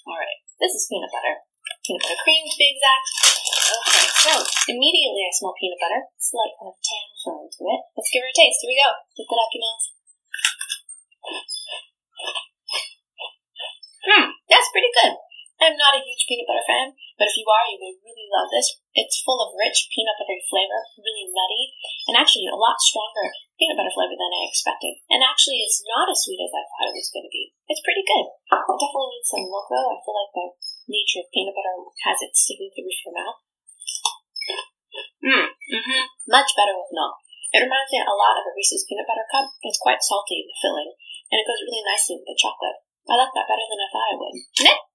Alright, this is peanut butter. Peanut butter cream, to be exact. Okay, so immediately I smell peanut butter. Slight kind of tan film to it. Let's give her a taste. Here we go. Get that up your mouth. That's pretty good. I'm not a huge peanut butter fan, but if you are, you will really love this. It's full of rich peanut buttery flavor, really nutty, and actually a lot stronger peanut butter flavor than I expected. And actually, it's not as sweet as I thought it was going to be. It's pretty good. It definitely needs some milk, though. I feel like the nature of peanut butter has it sticking to the roof of your mouth. Much better with milk. It reminds me a lot of a Reese's peanut butter cup. It's quite salty in the filling, and it goes really nicely with the chocolate. I like that better than I thought I would.